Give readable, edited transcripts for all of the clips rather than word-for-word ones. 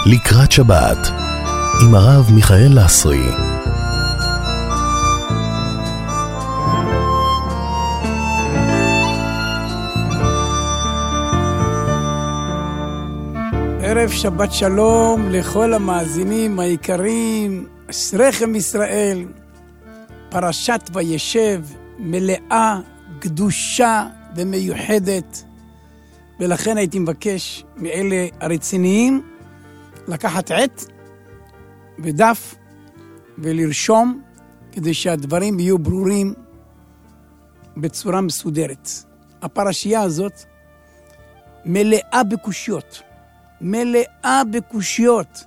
לקראת שבת עם הרב מיכאל לסרי. ערב שבת שלום לכל המאזינים היקרים. אשריכם ישראל. פרשת וישב מלאה, קדושה ומיוחדת, ולכן הייתי מבקש מאלה הרציניים לקחת עט ודף ולרשום כדי שהדברים יהיו ברורים בצורה מסודרת. הפרשייה הזאת מלאה בקושיות, מלאה בקושיות.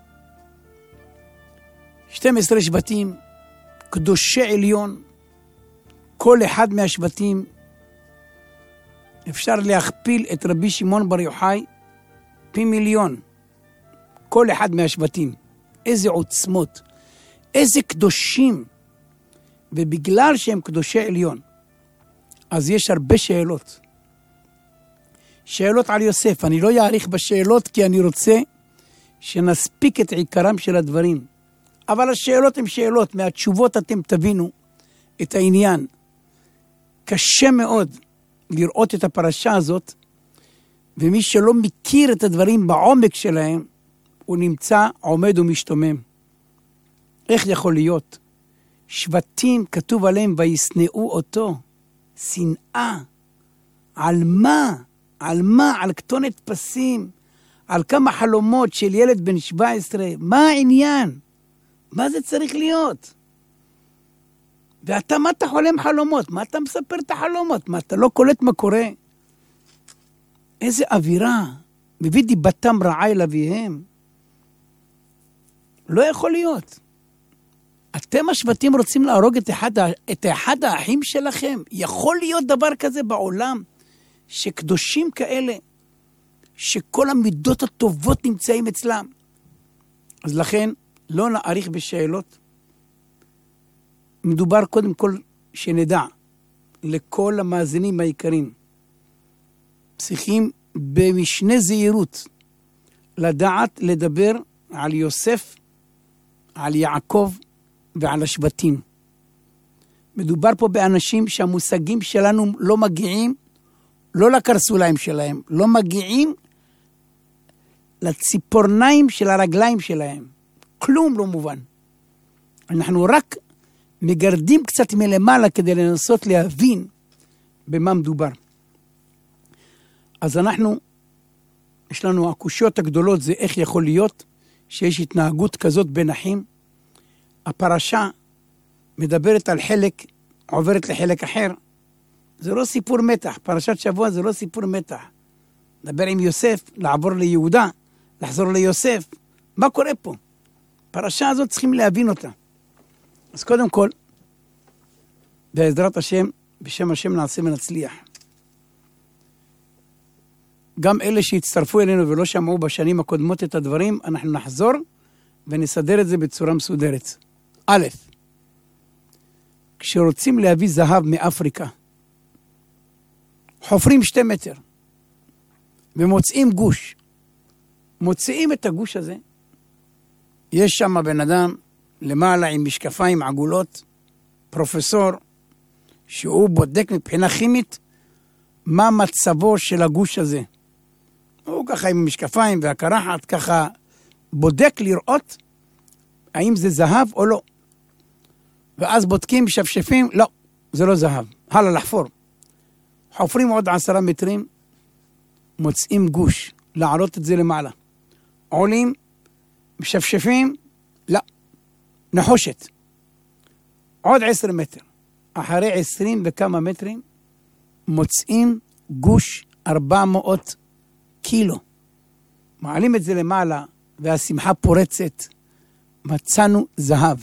12 שבטים, קדושי עליון, כל אחד מהשבטים אפשר להכפיל את רבי שמעון בר יוחאי פי מיליון. כל אחד מהשבטים, איזה עוצמות, איזה קדושים. ובגלל שהם קדושי עליון, אז יש הרבה שאלות. שאלות על יוסף. אני לא יאריך בשאלות כי אני רוצה שנספיק את עיקרם של הדברים. אבל השאלות הן שאלות, מהתשובות אתם תבינו את העניין. קשה מאוד לראות את הפרשה הזאת, ומי שלא מכיר את הדברים בעומק שלהם, הוא נמצא עומד ומשתומם. איך יכול להיות? שבטים כתוב עליהם וישנאו אותו. שנאה. על מה? על מה? על כתונת פסים. על כמה חלומות של ילד בן 17. מה העניין? מה זה צריך להיות? ואתה, מה אתה חולם חלומות? מה אתה מספר את החלומות? מה אתה לא קולט מה קורה? איזה אווירה. מביא דיבתם רעה אל אביהם. לא יכול להיות. אתם השבטים רוצים להרוג את אחד האחים שלכם? יכול להיות דבר כזה בעולם? שקדושים כאלה, שכל המידות הטובות נמצאים אצלם. אז לכן, לא נאריך בשאלות. מדובר קודם כל שנדע, לכל המאזינים העיקרים, צריכים במשנה זהירות, לדעת לדבר על יוסף, על יעקב ועל השבטים. מדובר פה באנשים שהמושגים שלנו לא מגיעים, לא לקרסוליים שלהם, לא מגיעים לציפורניים של הרגליים שלהם. כלום לא מובן. אנחנו רק מגרדים קצת מלמעלה כדי לנסות להבין במה מדובר. אז יש לנו הקושיות הגדולות, זה איך יכול להיות שיש התנהגות כזאת בין אחים. הפרשה מדברת על חלק, עוברת לחלק אחר. זה לא סיפור מתח, פרשת שבוע זה לא סיפור מתח. לדבר עם יוסף, לעבור ליהודה, לחזור ליוסף. מה קורה פה? פרשה הזאת צריכים להבין אותה. אז קודם כל, בעזרת השם, בשם השם נעשה ונצליח. גם אלה שהצטרפו אלינו ולא שמעו בשנים הקודמות את הדברים, אנחנו נחזור ונסדר את זה בצורה מסודרת. א', כשרוצים להביא זהב מאפריקה, חופרים 2 מטר, ומוצאים גוש. מוצאים את הגוש הזה, יש שם בן אדם למעלה עם משקפיים עגולות, פרופסור, שהוא בודק מבחינה כימית מה מצבו של הגוש הזה. הוא ככה עם משקפיים והקרחת, ככה בודק לראות האם זה זהב או לא. ואז בודקים, שפשפים, לא, זה לא זהב. הלאה לחפור. חופרים עוד 10 מטרים, מוצאים גוש, לעלות את זה למעלה. עולים, משפשפים, לא, נחושת. עוד 10 מטר. אחרי 20 וכמה מטרים, מוצאים גוש 400 קילו. מעלים את זה למעלה, והשמחה פורצת. מצאנו זהב.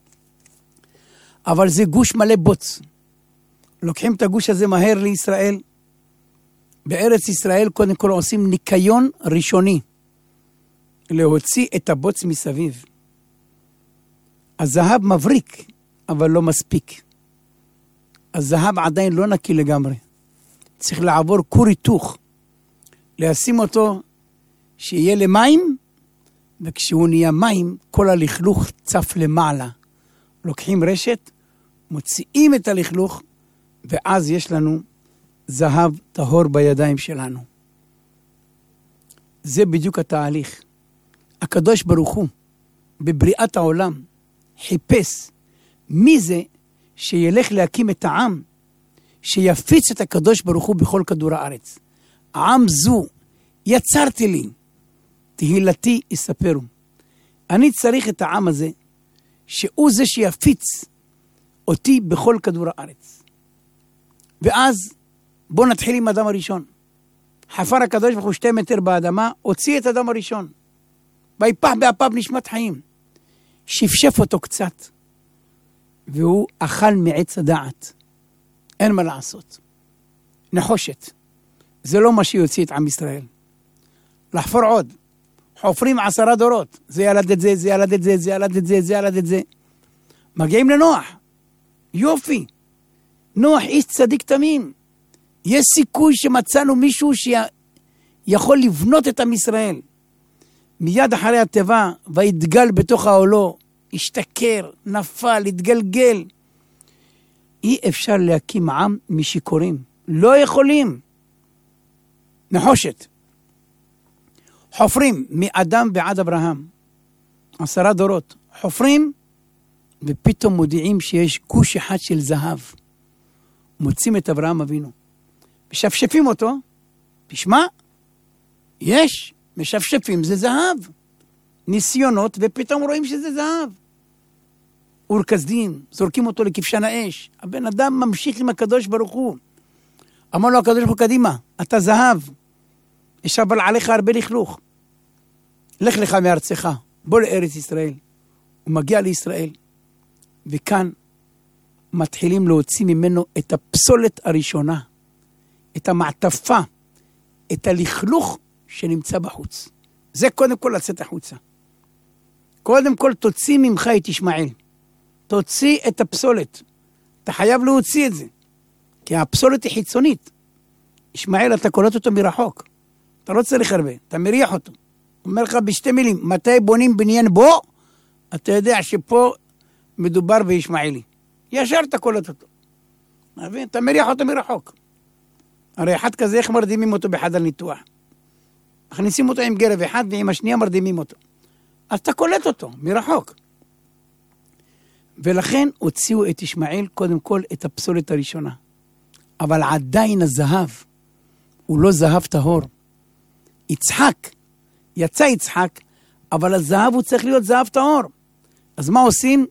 אבל זה גוש מלא בוץ. לוקחים את הגוש הזה מהר לישראל. בארץ ישראל קודם כל עושים ניקיון ראשוני. להוציא את הבוץ מסביב. הזהב מבריק, אבל לא מספיק. הזהב עדיין לא נקי לגמרי. צריך לעבור כור היתוך. לשים אותו שיהיה למים, וכשהוא נהיה מים, כל הלכלוך צף למעלה. לוקחים רשת, מוציאים את הלכלוך, ואז יש לנו זהב טהור בידיים שלנו. זה בדיוק התהליך. הקדוש ברוך הוא, בבריאת העולם, חיפש מי זה שילך להקים את העם, שיפיץ את הקדוש ברוך הוא בכל כדור הארץ. העם זו יצרתי לי, תהילתי יספרו. אני צריך את העם הזה, שהוא זה שיפיץ אותי בכל כדור הארץ. ואז בוא נתחיל עם אדם הראשון. חפר הקדוש ברוך הוא 2 מטר באדמה, הוציא את אדם הראשון. ויפח באפיו נשמת חיים. שפשף אותו קצת, והוא אכל מעץ הדעת. אין מה לעשות. נחושת. זה לא מה שיוציא את עם ישראל. לחפור עוד. חופרים 10 דורות. זה ילד את זה, זה ילד את זה, זה ילד את זה, זה ילד את זה. מגיעים לנוח. יופי. נוח איש צדיק תמים. יש סיכוי שמצאנו מישהו שיכול לבנות את עם ישראל. מיד אחרי הטבע, והתגל בתוך העולו, השתכר, נפל, התגלגל. אי אפשר להקים עם משיקורים. לא יכולים. נחושת. חופרים מאדם ועד אברהם. 10 דורות. חופרים, ופתאום מודיעים שיש גוש אחד של זהב. מוצאים את אברהם אבינו. משפשפים אותו. תשמע, יש, משפשפים, זה זהב. ניסיונות, ופתאום רואים שזה זהב. אור כסדים, זורקים אותו לכבשן האש. הבן אדם ממשיך עם הקדוש ברוך הוא. אמר לו הקדוש ברוך הוא, קדימה, אתה זהב. יש אבל עליך הרבה לכלוך. לך לך מארצך, בוא לארץ ישראל. הוא מגיע לישראל, וכאן מתחילים להוציא ממנו את הפסולת הראשונה, את המעטפה, את הלכלוך שנמצא בחוץ. זה קודם כל לצאת החוצה. קודם כל תוציא ממך את ישמעאל. תוציא את הפסולת. אתה חייב להוציא את זה. כי הפסולת היא חיצונית. ישמעאל אתה קולט אותו מרחוק. אתה לא צריך הרבה, אתה מריח אותו. אומר לך בשתי מילים, מתי בונים בניין בו? אתה יודע שפה מדובר בישמעאלי. ישר אתה קולט אותו. אתה מריח אותו מרחוק. הרי אחד כזה, איך מרדימים אותו בחדר ניתוח? מכניסים אותו עם גרב אחד, ועם השנייה מרדימים אותו. אז אתה קולט אותו מרחוק. ולכן הוציאו את ישמעאל קודם כל את הפסולת הראשונה. אבל עדיין הזהב הוא לא זהב טהור. יצחק, יצא יצחק, אבל הזהב הוא צריך להיות זהב טהור. אז מה עושים?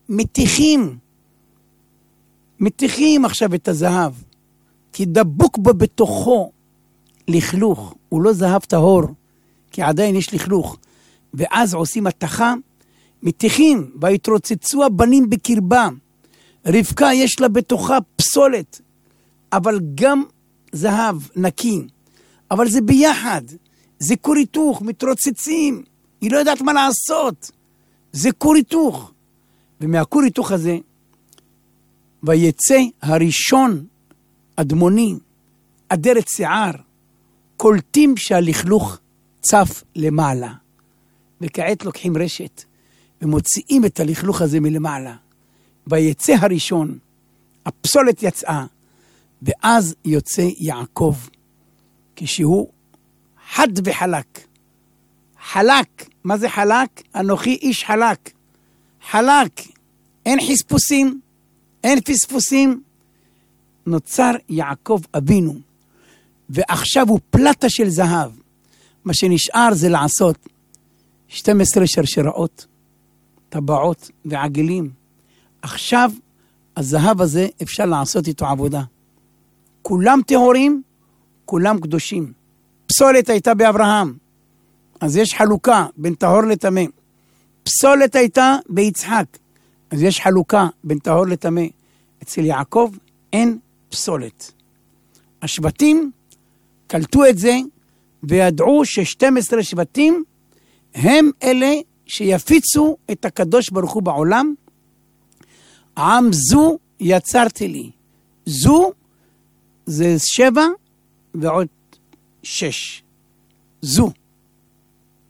מתיחים עכשיו את הזהב. כי דבוק בו בתוכו לכלוך. הוא לא זהב טהור, כי עדיין יש לכלוך. ואז עושים התחה, מתיחים, והתרוצצו הבנים בקרבה. רבקה יש לה בתוכה פסולת, אבל גם זהב נקי. אבל זה ביחד. זה כור היתוך, מתרוצצים. היא לא יודעת מה לעשות. זה כור היתוך. ומהכור היתוך הזה, ויצא הראשון אדמוני, אדרת שיער, קולטים שהלכלוך צף למעלה. וכעת לוקחים רשת, ומוציאים את הלכלוך הזה מלמעלה. ויצא הראשון, הפסולת יצאה, ואז יוצא יעקב, כשהוא חד וחלק. חלק, מה זה חלק? אנוכי איש חלק. חלק, אין חספוסים, אין פספוסים. נוצר יעקב אבינו, ועכשיו הוא פלטה של זהב. מה שנשאר זה לעשות 12 שרשראות, טבעות ועגלים. עכשיו הזהב הזה אפשר לעשות איתו עבודה. כולם טהורים, כולם קדושים. פסולת הייתה באברהם, אז יש חלוקה בין טהור לטמא. פסולת הייתה ביצחק, אז יש חלוקה בין טהור לטמא. אצל יעקב אין פסולת. השבטים קלטו את זה, וידעו ש12 שבטים הם אלה שיפיצו את הקדוש ברוך הוא בעולם. עם זו יצרתי לי. זו זה 7 ועוד 6. זו.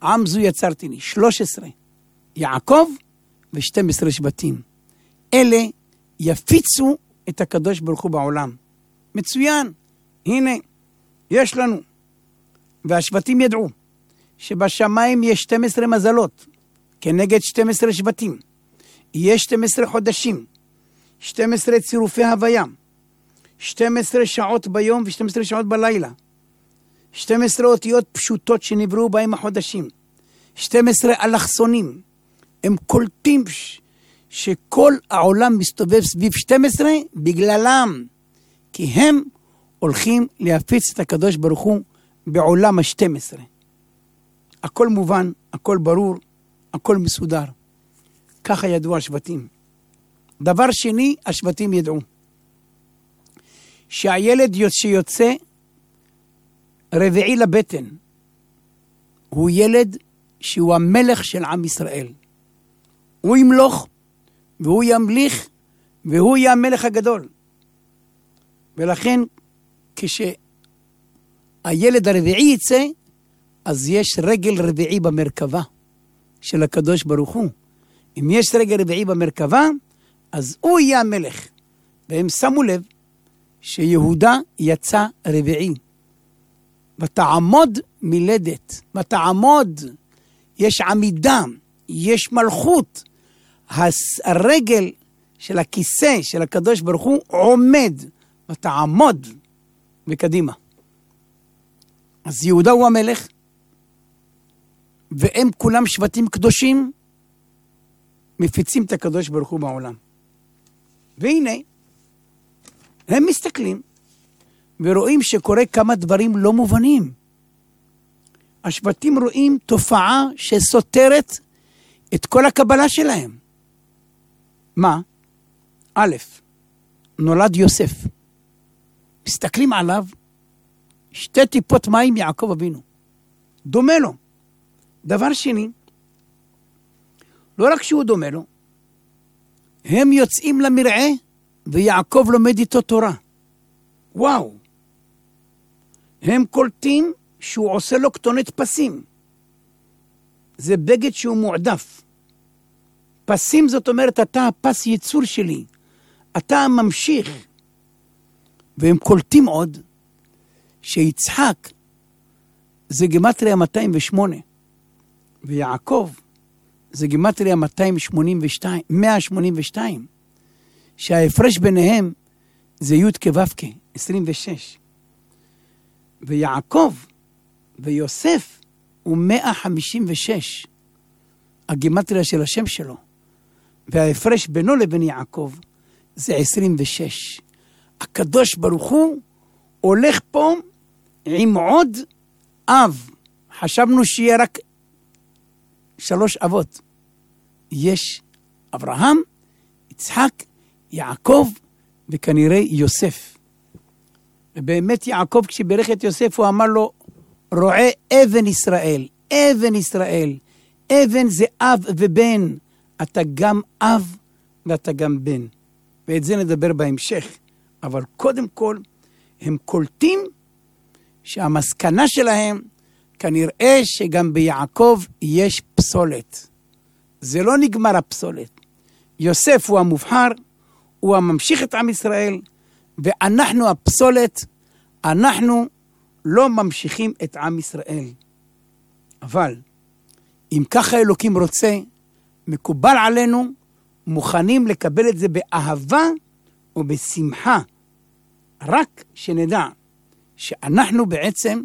עם זו יצרתי לי, 13, יעקב ו12 שבטים. אלה יפיצו את הקדוש ברוך הוא בעולם. מצוין, הנה, יש לנו. והשבטים ידעו שבשמיים יש 12 מזלות, כנגד 12 שבטים. יש 12 חודשים, 12 צירופי הוויה, 12 שעות ביום ו12 שעות בלילה, 12 אותיות פשוטות שנבראו בהם החודשים, 12 אלכסונים. הם קולטים שכל העולם מסתובב סביב 12 בגללם, כי הם הולכים להפיץ את הקדוש ברוך הוא בעולם ה-12. הכל מובן, הכל ברור, הכל מסודר. ככה ידעו השבטים. דבר שני, השבטים ידעו שהילד שיוצא רביעי לבטן הוא ילד שהוא המלך של עם ישראל. הוא ימלוך והוא ימליך והוא יהיה המלך הגדול. ולכן כשהילד הרביעי יצא, אז יש רגל רביעי במרכבה של הקדוש ברוך הוא. אם יש רגל רביעי במרכבה, אז הוא יהיה המלך. והם שמו לב שיהודה יצא רביעי. ותעמוד מלדת, ותעמוד, יש עמידה, יש מלכות. הרגל של הכיסא של הקדוש ברוך הוא עומד, ותעמוד וקדימה. אז יהודה הוא המלך, והם כולם שבטים קדושים, מפיצים את הקדוש ברוך הוא בעולם. והנה, הם מסתכלים, ורואים שקורה כמה דברים לא מובנים. השבטים רואים תופעה שסותרת את כל הקבלה שלהם. מה? א', נולד יוסף. מסתכלים עליו, 2 טיפות מים יעקב אבינו. דומה לו. דבר שני, לא רק שהוא דומה לו, הם יוצאים למרעה, ויעקב לומד איתו תורה. וואו. הם קולטים שהוא עושה לו כתונת פסים. זה בגד שהוא מועדף. פסים זאת אומרת, אתה הפס ייצור שלי. אתה הממשיך. והם קולטים עוד, שיצחק זה גימטריה 208, ויעקב זה גימטריה 182, שההפרש ביניהם זה י' כו' 26. ויעקב ויוסף הוא 156, הגימטריה של השם שלו, וההפרש בינו לבין יעקב זה 26. הקדוש ברוך הוא הולך פה עם עוד אב. חשבנו שיהיה רק 3 אבות. יש אברהם, יצחק, יעקב וכנראה יוסף. ובאמת יעקב כשברך את יוסף הוא אמר לו, רועה אבן ישראל, אבן ישראל. אבן זה אב ובן. אתה גם אב ואתה גם בן. ואת זה נדבר בהמשך. אבל קודם כל, הם קולטים שהמסקנה שלהם, כנראה שגם ביעקב יש פסולת. זה לא נגמר הפסולת. יוסף הוא המובחר, הוא הממשיך את עם ישראל, ואנחנו הפסולת, אנחנו לא ממשיכים את עם ישראל. אבל, אם ככה אלוקים רוצה, מקובל עלינו, מוכנים לקבל את זה באהבה ובשמחה. רק שנדע שאנחנו בעצם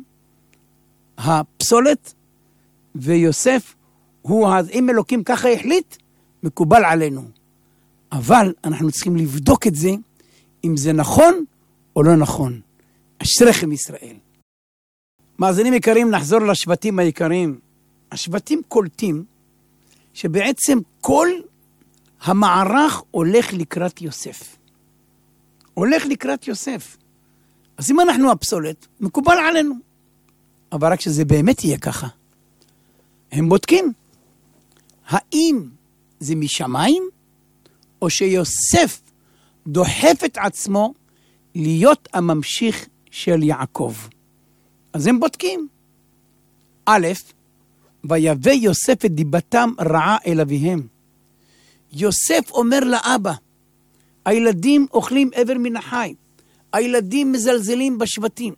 הפסולת, ויוסף הוא, אם אלוקים ככה החליט, מקובל עלינו. אבל אנחנו צריכים לבדוק את זה, אם זה נכון או לא נכון. אשריכם ישראל. מאזינים יקרים, נחזור לשבטים היקרים. השבטים קולטים שבעצם כל המערך הולך לקראת יוסף. הולך לקראת יוסף. אז אם אנחנו הפסולת, מקובל עלינו. אבל רק שזה באמת יהיה ככה. הם בודקים. האם זה משמיים, או שיוסף דוחף את עצמו להיות הממשיך של יעקב. אז הם בודקים. א', ויבא יוסף את דיבתם רעה אל אביהם. יוסף אומר לאבא, הילדים אוכלים עבר מן החי, הילדים מזלזלים בשבטים,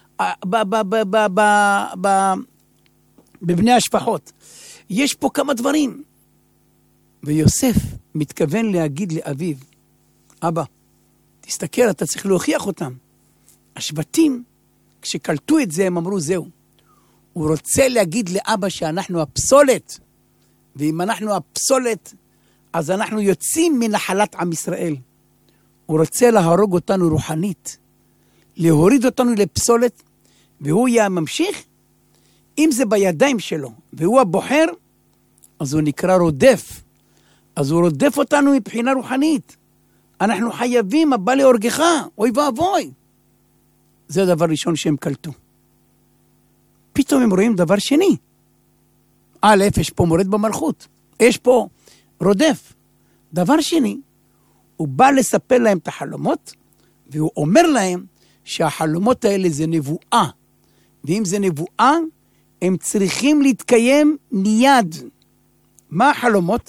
בבני השפחות. יש פה כמה דברים. ויוסף מתכוון להגיד לאביו, אבא, תסתכל, אתה צריך להוכיח אותם. השבטים, כשקלטו את זה, הם אמרו, זהו. הוא רוצה להגיד לאבא שאנחנו הפסולת, ואם אנחנו הפסולת, אז אנחנו יוצאים מנחלת עם ישראל. הוא רוצה להרוג אותנו רוחנית, להוריד אותנו לפסולת, והוא יהיה ממשיך. אם זה בידיים שלו, והוא הבוחר, אז הוא נקרא רודף. אז הוא רודף אותנו מבחינה רוחנית. אנחנו חייבים, הבא להורגך, אוי ואבוי. זה הדבר ראשון שהם קלטו. פתאום הם רואים דבר שני. א', יש פה מורד במלכות. יש פה רודף. דבר שני, הוא בא לספר להם את החלומות, והוא אומר להם שהחלומות האלה זה נבואה. ואם זה נבואה, הם צריכים להתקיים מיד. מה החלומות?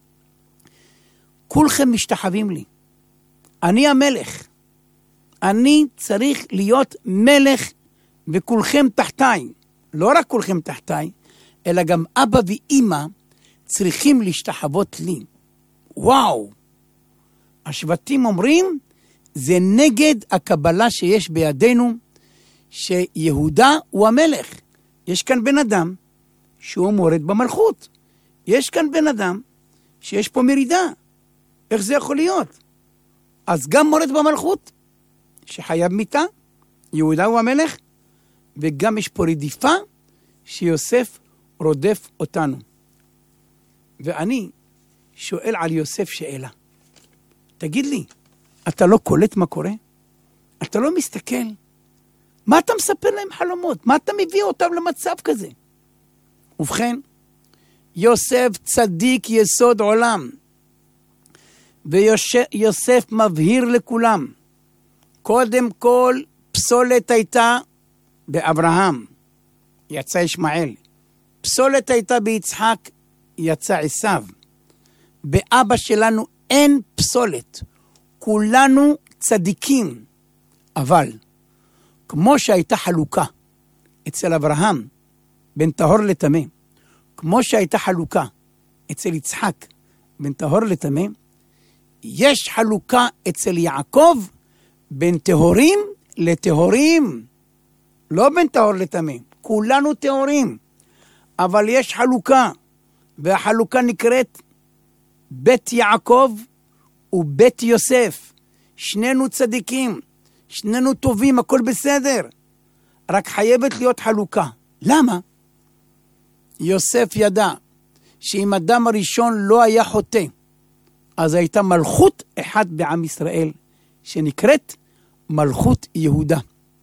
כולכם משתחווים לי. אני המלך. אני צריך להיות מלך וכולכם תחתיי. לא רק כולכם תחתיי, אלא גם אבא ואמא צריכים להשתחוות לי. וואו! השבטים אומרים, זה נגד הקבלה שיש בידינו, שיהודה הוא המלך. יש כאן בן אדם שהוא מורד במלכות. יש כאן בן אדם שיש פה מרידה. איך זה יכול להיות? אז גם מורד במלכות, שחייב מיתה, יהודה הוא המלך, וגם יש פה רדיפה, שיוסף רודף אותנו. ואני שואל על יוסף שאלה. תגיד לי, אתה לא קולט מה קורה? אתה לא מסתכל? מה אתה מספר להם חלומות? מה אתה מביא אותם למצב כזה? ובכן, יוסף צדיק יסוד עולם, ויוסף מבהיר לכולם. קודם כל, פסולת הייתה באברהם, יצא ישמעאל. פסולת הייתה ביצחק, יצא עשיו. באבא שלנו אין פסולת. כולנו צדיקים. אבל, כמו שהייתה חלוקה אצל אברהם, בין טהור לטמא, כמו שהייתה חלוקה אצל יצחק, בין טהור לטמא, יש חלוקה אצל יעקב, בין טהורים לטהורים. לא בין טהור לטמא, כולנו טהורים. אבל יש חלוקה, והחלוקה נקראת בית יעקב ובית יוסף. שנינו צדיקים, שנינו טובים, הכל בסדר. רק חייבת להיות חלוקה. למה? יוסף ידע שאם אדם הראשון לא היה חוטא, אז הייתה מלכות אחת בעם ישראל, שנקראת מלכות יהודה.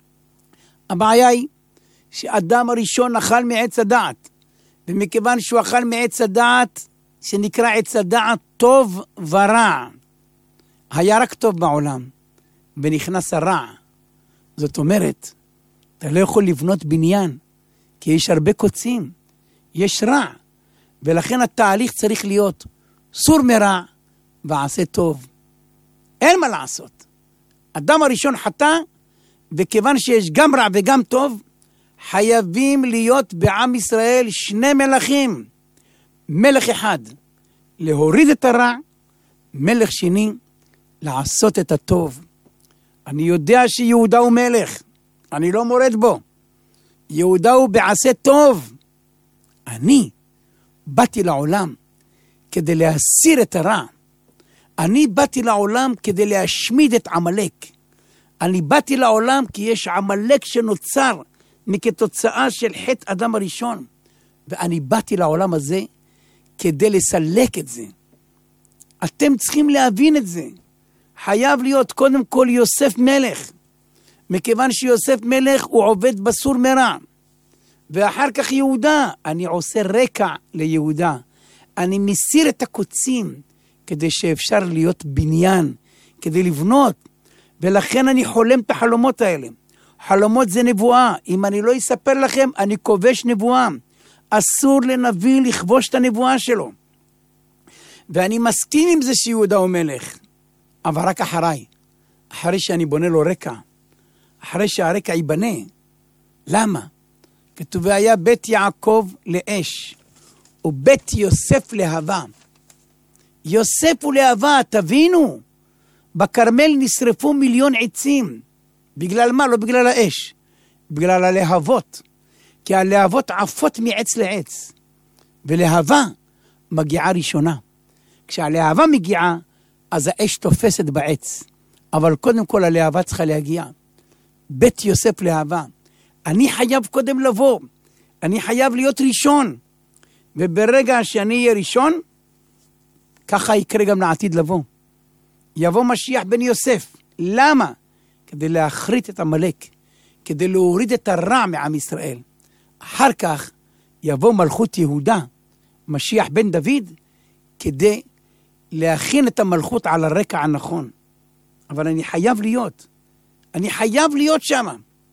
הבעיה היא שאדם הראשון אכל מעץ הדעת, ומכיוון שהוא אכל מעץ הדעת, שנקרא עץ הדעת טוב ורע, היה רק טוב בעולם, ונכנס הרע. זאת אומרת, אתה לא יכול לבנות בניין, כי יש הרבה קוצים, יש רע, ולכן התהליך צריך להיות סור מרע ועשה טוב. אין מה לעשות. אדם הראשון חטא, וכיוון שיש גם רע וגם טוב, חייבים להיות בעם ישראל שני מלכים. מלך אחד, להוריד את הרע, מלך שני, לעשות את הטוב. אני יודע שיהודה הוא מלך, אני לא מורד בו. יהודה הוא בעשה טוב. אני באתי לעולם כדי להסיר את הרע. אני באתי לעולם כדי להשמיד את עמלק. אני באתי לעולם כי יש עמלק שנוצר מכתוצאה של חטא אדם הראשון. ואני באתי לעולם הזה כדי לסלק את זה. אתם צריכים להבין את זה. חייב להיות קודם כל יוסף מלך. מכיוון שיוסף מלך הוא עובד בסור מרע. ואחר כך יהודה. אני עושה רקע ליהודה. אני מסיר את הקוצים כדי שאפשר להיות בניין, כדי לבנות. ולכן אני חולם את החלומות האלה. חלומות זה נבואה. אם אני לא אספר לכם, אני כובש נבואה. אסור לנביא לכבוש את הנבואה שלו. ואני מסכים עם זה שיהודה הוא מלך, אבל רק אחרי שאני בונה לו רקע, אחרי שהרקע ייבנה. למה? כתוב היה בית יעקב לאש, ובית יוסף להבה. יוסף ולהבה, תבינו, בכרמל נשרפו 1,000,000 עצים. בגלל מה? לא בגלל האש, בגלל הלהבות. כי הלהבות עפות מעץ לעץ, ולהבה מגיעה ראשונה. כשהלהבה מגיעה, אז האש תופסת בעץ. אבל קודם כל הלהבה צריכה להגיע. בית יוסף להבה. אני חייב קודם לבוא. אני חייב להיות ראשון. וברגע שאני אהיה ראשון, ככה יקרה גם לעתיד לבוא. יבוא משיח בן יוסף. למה? כדי להחריט את המלך. כדי להוריד את הרע מעם ישראל. אחר כך יבוא מלכות יהודה, משיח בן דוד, כדי להכין את המלכות על הרקע הנכון. אבל אני חייב להיות שם.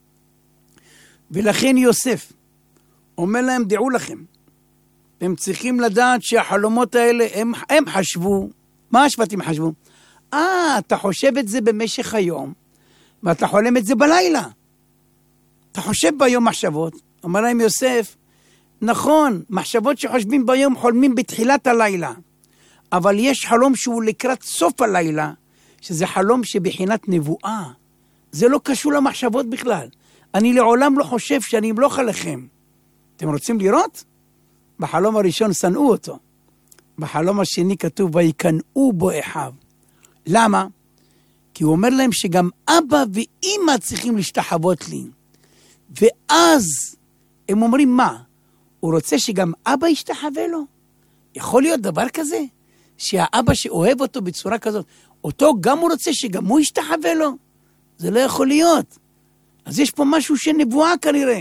ולכן יוסף אומר להם, דעו לכם, הם צריכים לדעת שהחלומות האלה, הם חשבו, מה השבטים חשבו? אתה חושב את זה במשך היום, ואתה חולם את זה בלילה. אתה חושב ביום מחשבות. אומר להם יוסף, נכון, מחשבות שחושבים ביום חולמים בתחילת הלילה, אבל יש חלום שהוא לקראת סוף הלילה, שזה חלום שבחינת נבואה. זה לא קשור למחשבות בכלל. אני לעולם לא חושב שאני אמלוך עליכם. אתם רוצים לראות? בחלום הראשון שנאו אותו. בחלום השני כתוב, ויקנאו בו אחיו. למה? כי הוא אומר להם שגם אבא ואמא צריכים להשתחוות לי. ואז הם אומרים מה? הוא רוצה שגם אבא ישתחווה לו? יכול להיות דבר כזה? שהאבא שאוהב אותו בצורה כזאת, אותו גם הוא רוצה שגם הוא ישתחווה לו? זה לא יכול להיות. אז יש פה משהו שנבואה כנראה.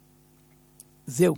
זהו.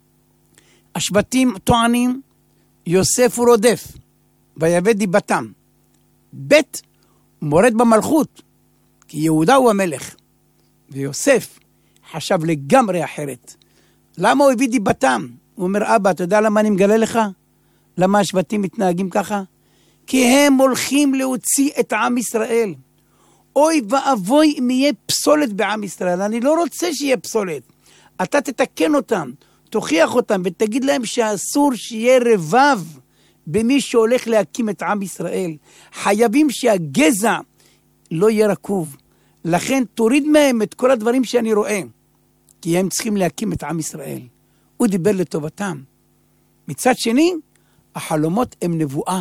השבטים טוענים, יוסף הוא רודף, ויבא דיבתם. בית מורד במלכות, כי יהודה הוא המלך. ויוסף חשב לגמרי אחרת. למה הוא הביא דיבתם? הוא אומר, אבא, אתה יודע למה אני מגלה לך? למה השבטים מתנהגים ככה? כי הם הולכים להוציא את עם ישראל. אוי ואבוי אם יהיה פסולת בעם ישראל. אני לא רוצה שיהיה פסולת. אתה תתקן אותם, תוכיח אותם ותגיד להם שאסור שיהיה רבב במי שהולך להקים את עם ישראל. חייבים שהגזע לא יהיה רקוב. לכן תוריד מהם את כל הדברים שאני רואה. כי הם צריכים להקים את עם ישראל. הוא דיבר לטובתם. מצד שני, החלומות הם נבואה.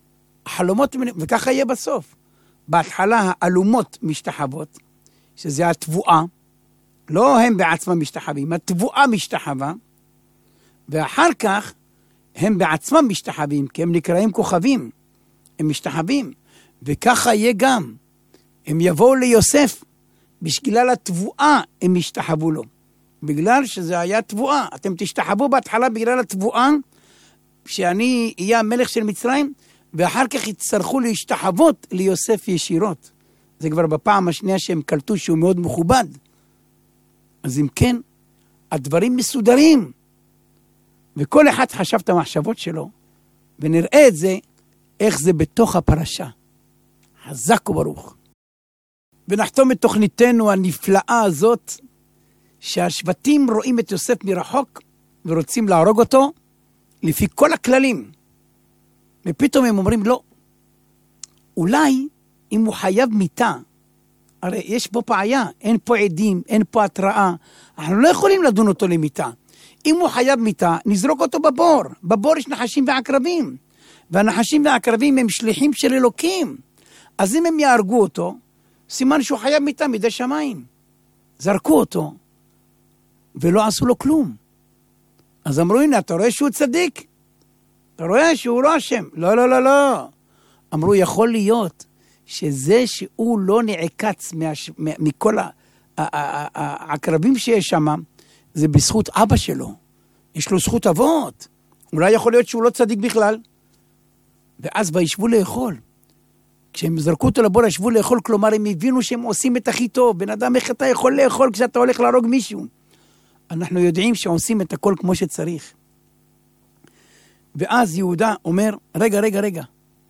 וככה יהיה בסוף. בהתחלה האלומות משתחוות, שזה התבואה, לא הם בעצמם משתחווים, התבואה משתחווה, ואחר כך הם בעצמם משתחווים, כי הם נקראים כוכבים, הם משתחווים, וככה יהיה גם. הם יבואו ליוסף, בגלל התבואה הם משתחוו לו, בגלל שזה היה תבואה. אתם תשתחוו בהתחלה בגלל התבואה, שאני אהיה המלך של מצרים, ואחר כך יצטרכו להשתחוות ליוסף ישירות. זה כבר בפעם השנייה שהם קלטו שהוא מאוד מכובד. אז אם כן, הדברים מסודרים. וכל אחד חשב את המחשבות שלו, ונראה את זה, איך זה בתוך הפרשה. חזק וברוך. ונחתום את תוכניתנו הנפלאה הזאת, שהשבטים רואים את יוסף מרחוק, ורוצים להרוג אותו, לפי כל הכללים. ופתאום הם אומרים, לא. אולי, אם הוא חייב מיטה, הרי יש פה בעיה, אין פה עדים, אין פה התראה, אנחנו לא יכולים לדון אותו למיטה. אם הוא חייב מיטה, נזרוק אותו בבור. בבור יש נחשים ועקרבים, והנחשים והעקרבים הם שליחים של אלוקים. אז אם הם יהרגו אותו, סימן שהוא חייב מיטה מידי שמיים. זרקו אותו, ולא עשו לו כלום. אז אמרו, הנה, אתה רואה שהוא צדיק? אתה רואה שהוא לא אשם? לא, לא, לא, לא. אמרו, יכול להיות שזה שהוא לא נעקץ מכל העקרבים שיש שם, זה בזכות אבא שלו. יש לו זכות אבות. אולי יכול להיות שהוא לא צדיק בכלל. ואז וישבו לאכול. כשהם זרקו אותו לבור, ישבו לאכול, כלומר הם הבינו שהם עושים את הכי טוב. בן אדם, איך אתה יכול לאכול כשאתה הולך להרוג מישהו? אנחנו יודעים שעושים את הכל כמו שצריך. ואז יהודה אומר, רגע.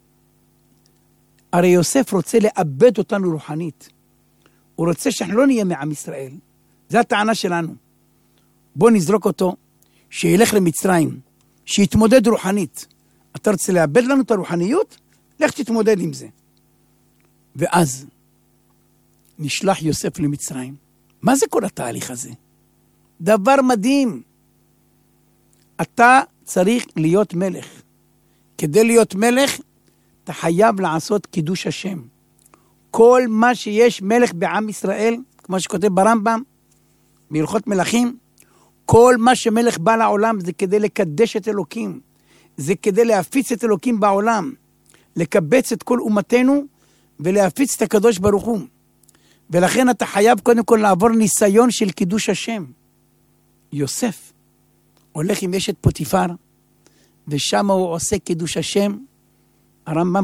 הרי יוסף רוצה לאבד אותנו רוחנית. הוא רוצה שאנחנו לא נהיה מעם ישראל. זו הטענה שלנו. בוא נזרוק אותו, שילך למצרים, שיתמודד רוחנית. אתה רוצה לאבד לנו את הרוחניות? לך תתמודד עם זה. ואז נשלח יוסף למצרים. מה זה כל התהליך הזה? דבר מדהים. אתה צריך להיות מלך. כדי להיות מלך, אתה חייב לעשות קידוש השם. כל מה שיש מלך בעם ישראל, כמו שכותב ברמב"ם, בהלכות מלכים, כל מה שמלך בא לעולם זה כדי לקדש את אלוקים. זה כדי להפיץ את אלוקים בעולם. לקבץ את כל אומתנו ולהפיץ את הקדוש ברוך הוא. ולכן אתה חייב קודם כל לעבור ניסיון של קידוש השם. יוסף הולך עם אשת פוטיפר, ושם הוא עושה קידוש השם. הרמב"ם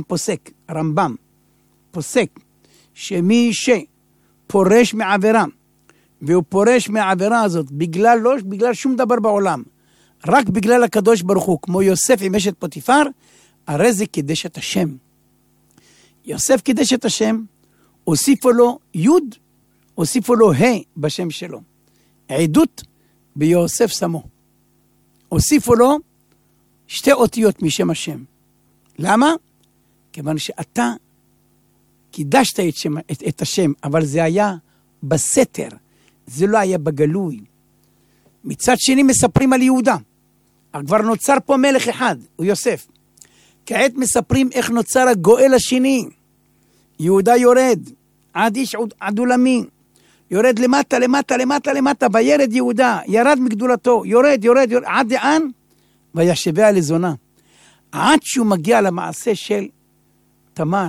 פוסק שמי שפורש מעבירה, והוא פורש מהעבירה הזאת לא בגלל שום דבר בעולם, רק בגלל הקדוש ברוך הוא, כמו יוסף עם אשת פוטיפר, הרי זה קידש את השם. יוסף קידש את השם, הוסיפו לו יוד, הוסיפו לו ה' בשם שלו. עדות ביוסף שמו. הוסיפו לו 2 אותיות משם השם. למה? כיוון שאתה קידשת את השם, אבל זה היה בסתר, זה לא היה בגלוי. מצד שני מספרים על יהודה. כבר נוצר פה מלך אחד, הוא יוסף. כעת מספרים איך נוצר הגואל השני. יהודה יורד, עד איש עדולמי. יורד למטה, וירד יהודה, ירד מגדולתו, יורד, עד לאן? וישביה לזונה. עד שהוא מגיע למעשה של תמר.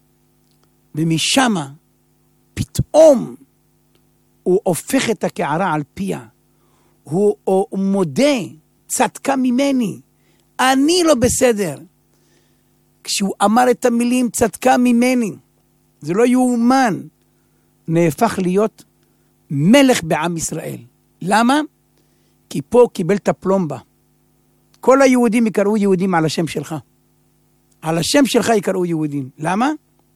ומשם פתאום הוא הופך את הקערה על פיה. הוא מודה, צדקה ממני, אני לא בסדר. כשהוא אמר את המילים צדקה ממני, זה לא יאומן, נהפך להיות מלך בעם ישראל. למה? כי פה קיבל את הפלומבה. כל היהודים יקראו יהודים על השם שלך. על השם שלך יקראו יהודים. למה?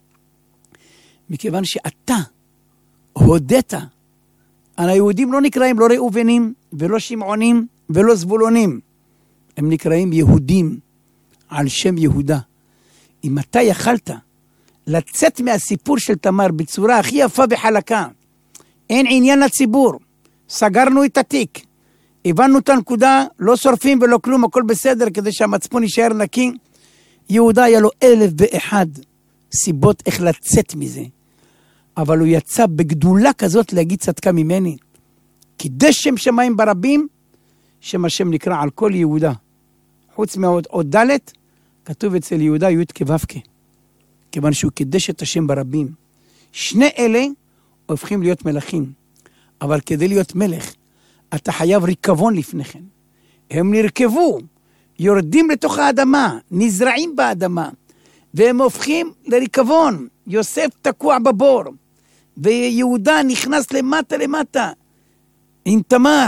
מכיוון שאתה הודית. היהודים לא נקראים לא ראובנים ולא שמעונים ולא זבולונים. הם נקראים יהודים על שם יהודה. אם אתה יכלת לצאת מהסיפור של תמר בצורה הכי יפה וחלקה, אין עניין לציבור, סגרנו את התיק, הבנו את הנקודה, לא שורפים ולא כלום, הכל בסדר כדי שהמצפון יישאר נקי. יהודה היה לו 1001 סיבות איך לצאת מזה, אבל הוא יצא בגדולה כזאת להגיד צדקה ממני. קידש שם שמיים ברבים, שם השם נקרא על כל יהודה. חוץ מהעוד ד' כתוב אצל יהודה י' כו' כיוון שהוא קידש את השם ברבים. שני אלה הופכים להיות מלכים. אבל כדי להיות מלך, אתה חייב ריקבון לפני כן. הם נרכבו, יורדים לתוך האדמה, נזרעים באדמה, והם הופכים לריקבון. יוסף תקוע בבור, ויהודה נכנס למטה, עם תמר.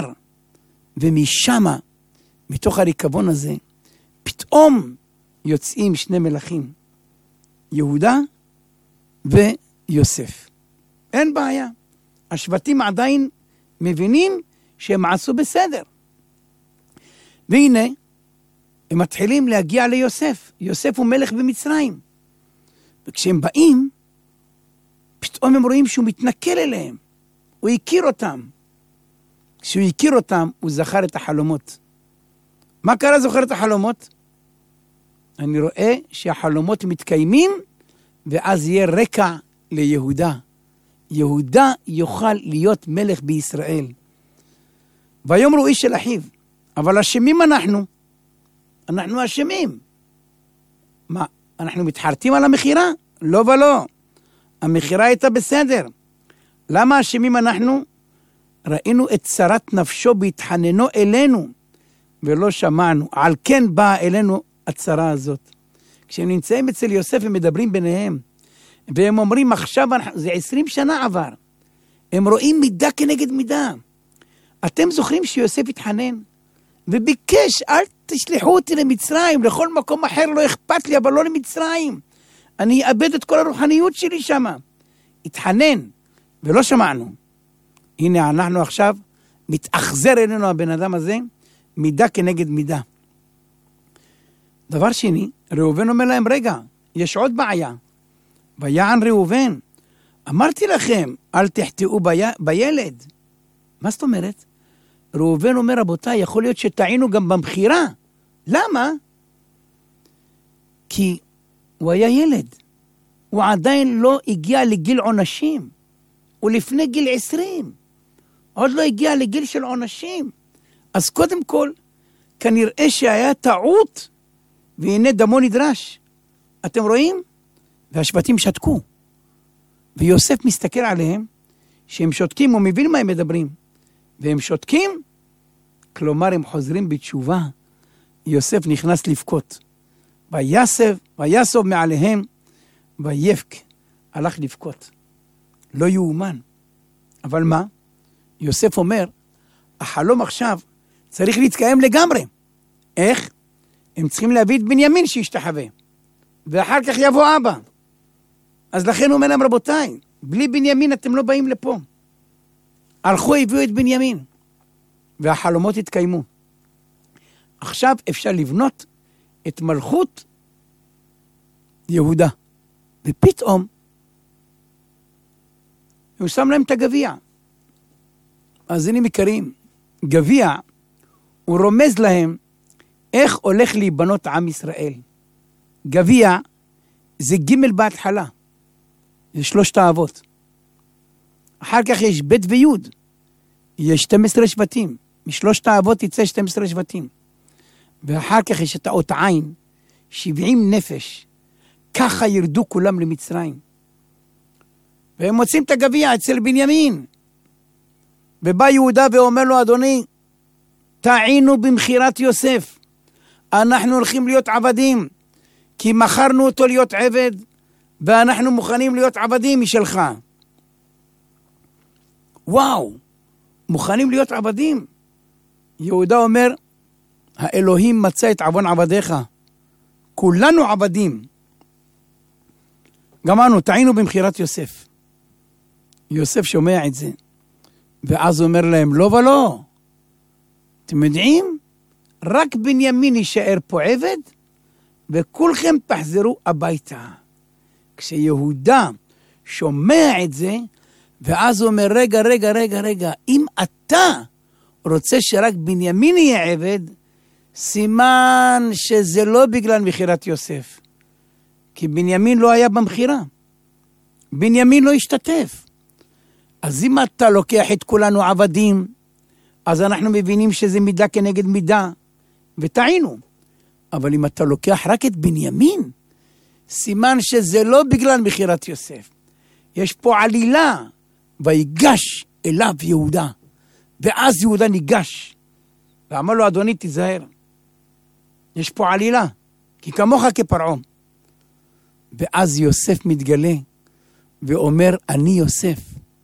ומשם, מתוך הריקבון הזה, פתאום יוצאים 2 מלכים. יהודה ויוסף. אין בעיה. השבטים עדיין מבינים שהם עשו בסדר. והנה, הם מתחילים להגיע ליוסף. יוסף הוא מלך במצרים. וכשהם באים, פתאום הם רואים שהוא מתנכל אליהם. הוא הכיר אותם. כשהוא הכיר אותם, הוא זכר את החלומות. מה קרה זוכר את החלומות? אני רואה שהחלומות מתקיימים, ואז יהיה רקע ליהודה. יהודה יוכל להיות מלך בישראל. ויאמרו איש של אחיו, אבל אשמים אנחנו אשמים. מה, אנחנו מתחרטים על המחירה? לא ולא. המחירה הייתה בסדר. למה אשמים אנחנו? ראינו את צרת נפשו בהתחננו אלינו, ולא שמענו. על כן באה אלינו הצרה הזאת. כשהם נמצאים אצל יוסף הם מדברים ביניהם, והם אומרים עכשיו, זה 20 שנה עבר. הם רואים מידה כנגד מידה. אתם זוכרים שיוסף התחנן? וביקש, תשלחו אותי למצרים, לכל מקום אחר לא אכפת לי, אבל לא למצרים. אני אאבד את כל הרוחניות שלי שם. התחנן, ולא שמענו. הנה אנחנו עכשיו, מתאכזר אלינו הבן אדם הזה, מידה כנגד מידה. דבר שני, ראובן אומר להם, רגע, יש עוד בעיה. ויען ראובן, אמרתי לכם, אל תחטאו בילד. מה זאת אומרת? ראובן אומר, רבותיי, יכול להיות שטעינו גם במחירה. למה? כי הוא היה ילד. הוא עדיין לא הגיע לגיל עונשים. הוא לפני גיל 20. עוד לא הגיע לגיל של עונשים. אז קודם כל, כנראה שהיה טעות, והנה דמו נדרש. אתם רואים? והשבטים שתקו. ויוסף מסתכל עליהם, שהם שותקים, הוא מבין מה הם מדברים. והם שותקים, כלומר הם חוזרים בתשובה. יוסף נכנס לבכות. ויסוב מעליהם, ויבק, הלך לבכות. לא יאומן. אבל מה? יוסף אומר, החלום עכשיו צריך להתקיים לגמרי. איך? הם צריכים להביא את בנימין שישתחווה. ואחר כך יבוא אבא. אז לכן הוא אומר להם, רבותיי, בלי בנימין אתם לא באים לפה. הלכו, הביאו את בנימין. והחלומות התקיימו. עכשיו אפשר לבנות את מלכות יהודה. ופתאום הוא שם להם את הגביע. אז הנה מכירים, גביע הוא רומז להם איך הולך להיבנות עם ישראל. גביע זה ג' בהתחלה. זה 3 האבות. אחר כך יש ב' וי'. יש 12 שבטים. מ3 האבות יצא 12 שבטים. ואחר כך יש את האות עין, 70 נפש. ככה ירדו כולם למצרים. והם מוצאים את הגביע אצל בנימין. ובא יהודה ואומר לו, אדוני, טעינו במחירת יוסף. אנחנו הולכים להיות עבדים, כי מכרנו אותו להיות עבד, ואנחנו מוכנים להיות עבדים משלך. וואו, מוכנים להיות עבדים. יהודה אומר, האלוהים מצא את עוון עבדיך. כולנו עבדים. גמרנו, טעינו במחירת יוסף. יוסף שומע את זה. ואז הוא אומר להם, לא ולא. אתם יודעים? רק בנימין יישאר פה עבד, וכולכם תחזרו הביתה. כשיהודה שומע את זה, ואז הוא אומר, רגע, אם אתה רוצה שרק בנימין יהיה עבד, סימן שזה לא בגלל מחירת יוסף. כי בנימין לא היה במחירה. בנימין לא השתתף. אז אם אתה לוקח את כולנו עבדים, אז אנחנו מבינים שזה מידה כנגד מידה, וטעינו. אבל אם אתה לוקח רק את בנימין, סימן שזה לא בגלל מחירת יוסף. יש פה עלילה, ויגש אליו יהודה. ואז יהודה ניגש, ואמר לו, אדוני תיזהר. יש פה עלילה, כי כמוך כפרעה. ואז יוסף מתגלה, ואומר, אני יוסף.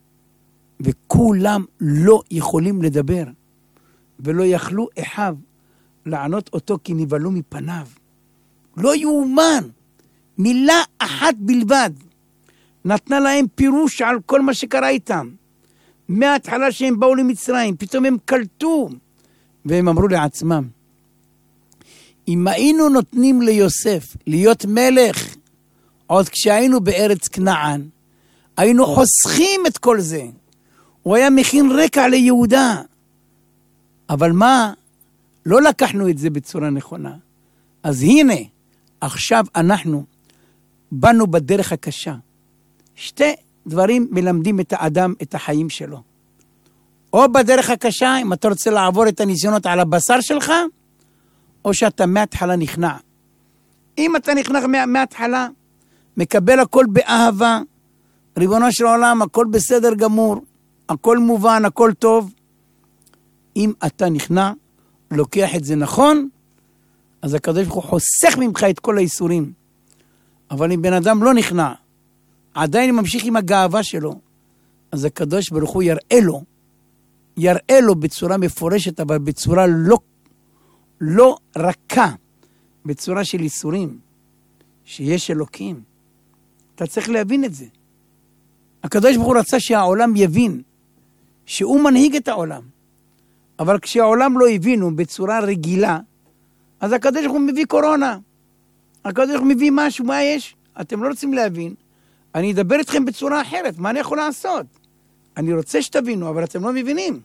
וכולם לא יכולים לדבר, ולא יכלו אחיו לענות אותו, כי נבהלו מפניו. לא יאומן, מילה אחת בלבד, נתנה להם פירוש על כל מה שקרה איתם. מההתחלה שהם באו למצרים, פתאום הם קלטו, והם אמרו לעצמם, אם היינו נותנים ליוסף להיות מלך, עוד כשהיינו בארץ כנען, היינו חוסכים את כל זה. הוא היה מכין רקע ליהודה. אבל מה? לא לקחנו את זה בצורה נכונה. אז הנה, עכשיו אנחנו באנו בדרך הקשה. 2 דברים מלמדים את האדם את החיים שלו. או בדרך הקשה, אם אתה רוצה לעבור את הניסיונות על הבשר שלך, או שאתה מההתחלה נכנע. אם אתה נכנע מההתחלה, מקבל הכל באהבה, ריבונו של עולם, הכל בסדר גמור, הכל מובן, הכל טוב. אם אתה נכנע, לוקח את זה נכון, אז הקדוש ברוך הוא חוסך ממך את כל האיסורים. אבל אם בן אדם לא נכנע, עדיין ממשיך עם הגאווה שלו, אז הקדוש ברוך הוא יראה לו בצורה מפורשת, אבל בצורה לא רכה בצורה של איסורים, שיש אלוקים. אתה צריך להבין את זה. הקדוש ברוך הוא רצה שהעולם יבין שהוא מנהיג את העולם. אבל כשהעולם לא הבינו בצורה רגילה, אז הקדוש ברוך הוא מביא קורונה. הקדוש ברוך הוא מביא משהו, מה יש? אתם לא רוצים להבין. אני אדבר איתכם בצורה אחרת, מה אני יכול לעשות? אני רוצה שתבינו, אבל אתם לא מבינים.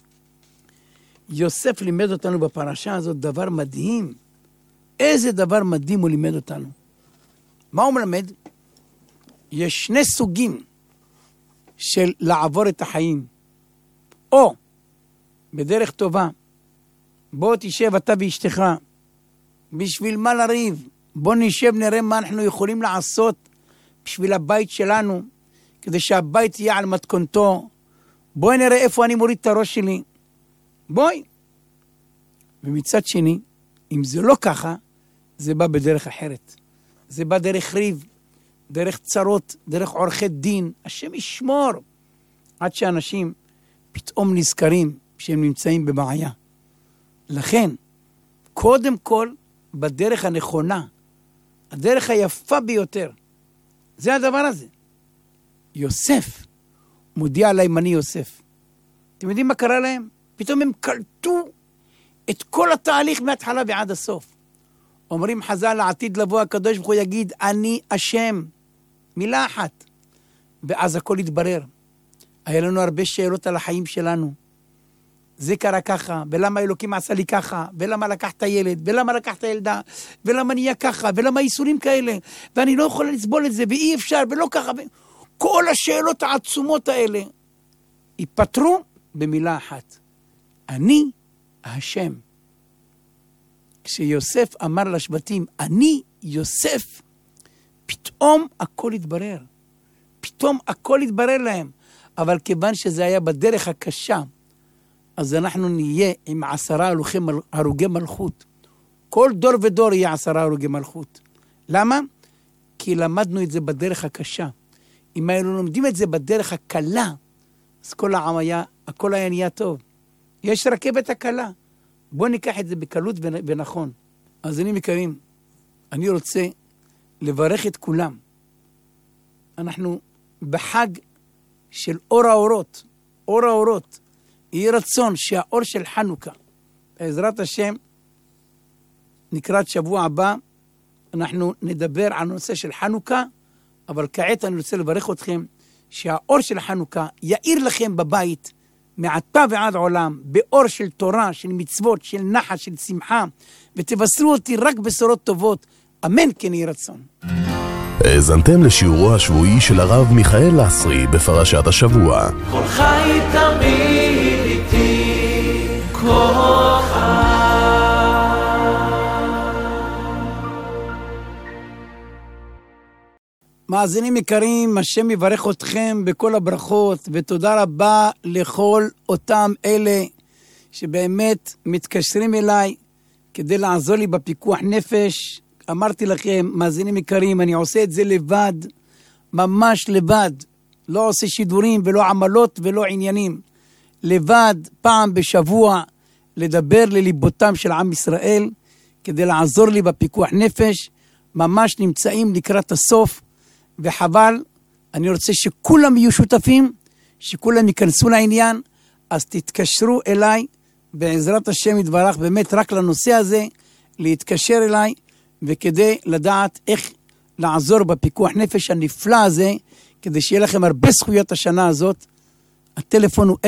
יוסף לימד אותנו בפרשה הזאת דבר מדהים. איזה דבר מדהים הוא לימד אותנו. מה הוא מלמד? יש שני סוגים של לעבור את החיים. או בדרך טובה, בוא תשב אתה ואשתך, בשביל מה לריב? בוא נשב נראה מה אנחנו יכולים לעשות בשביל הבית שלנו, כדי שהבית יהיה על מתכונתו. בואי נראה איפה אני מוריד את הראש שלי. בואי. ומצד שני, אם זה לא ככה, זה בא בדרך אחרת. זה בא דרך ריב, דרך צרות, דרך עורכי דין. השם ישמור. עד שאנשים פתאום נזכרים שהם נמצאים בבעיה. לכן, קודם כל, בדרך הנכונה, הדרך היפה ביותר, זה הדבר הזה. יוסף, מודיע להם אני יוסף. אתם יודעים מה קרה להם? פתאום הם קלטו את כל התהליך מההתחלה ועד הסוף. אומרים חז"ל, לעתיד לבוא הקדוש ברוך הוא יגיד, אני אשם. מילה אחת. ואז הכל יתברר. היה לנו הרבה שאלות על החיים שלנו. זה קרה ככה, ולמה אלוקים עשה לי ככה, ולמה לקח את הילד, ולמה לקח את הילדה, ולמה נהיה ככה, ולמה איסורים כאלה, ואני לא יכולה לסבול את זה, ואי אפשר, ולא ככה. כל השאלות העצומות האלה ייפתרו במילה אחת. אני השם. כשיוסף אמר לשבטים, אני יוסף, פתאום הכל התברר. פתאום הכל התברר להם. אבל כיוון שזה היה בדרך הקשה, אז אנחנו נהיה עם 10 הרוגי מלכות. כל דור ודור יהיה 10 הרוגי מלכות. למה? כי למדנו את זה בדרך הקשה. אם היינו לומדים את זה בדרך הקלה, אז הכל היה נהיה טוב. יש רכבת הקלה. בואו ניקח את זה בקלות ונכון. אז אני מכירים, אני רוצה לברך את כולם. אנחנו בחג של אור האורות. אור האורות. יהיה רצון שהאור של חנוכה, בעזרת השם, נקראת שבוע הבא, אנחנו נדבר על נושא של חנוכה, אבל כעת אני רוצה לברך אתכם, שהאור של חנוכה יאיר לכם בבית, מעתה ועד עולם, באור של תורה, של מצוות, של נחת, של שמחה, ותבשרו אותי רק בשורות טובות. אמן כן יהי רצון. האזנתם לשיעורו השבועי של הרב מיכאל לסרי בפרשת השבוע. כל חי תמיד איתי, כל חי. מאזינים יקרים, השם יברך אתכם בכל הברכות, ותודה רבה לכל אותם אלה שבאמת מתקשרים אליי כדי לעזור לי בפיקוח נפש. אמרתי לכם, מאזינים יקרים, אני עושה את זה לבד, ממש לבד. לא עושה שידורים ולא עמלות ולא עניינים. לבד, פעם בשבוע, לדבר לליבותם של עם ישראל, כדי לעזור לי בפיקוח נפש. ממש נמצאים לקראת הסוף, וחבל, אני רוצה שכולם יהיו שותפים, שכולם ייכנסו לעניין, אז תתקשרו אליי, בעזרת השם יתברך, באמת רק לנושא הזה, להתקשר אליי, וכדי לדעת איך לעזור בפיקוח נפש הנפלא הזה, כדי שיהיה לכם הרבה זכויות השנה הזאת. הטלפון הוא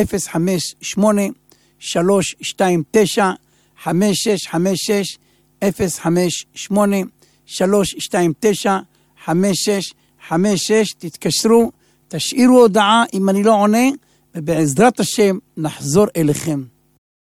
058-329-5656, 058-329-5656, תתקשרו, תשאירו הודעה אם אני לא עונה, ובעזרת השם נחזור אליכם.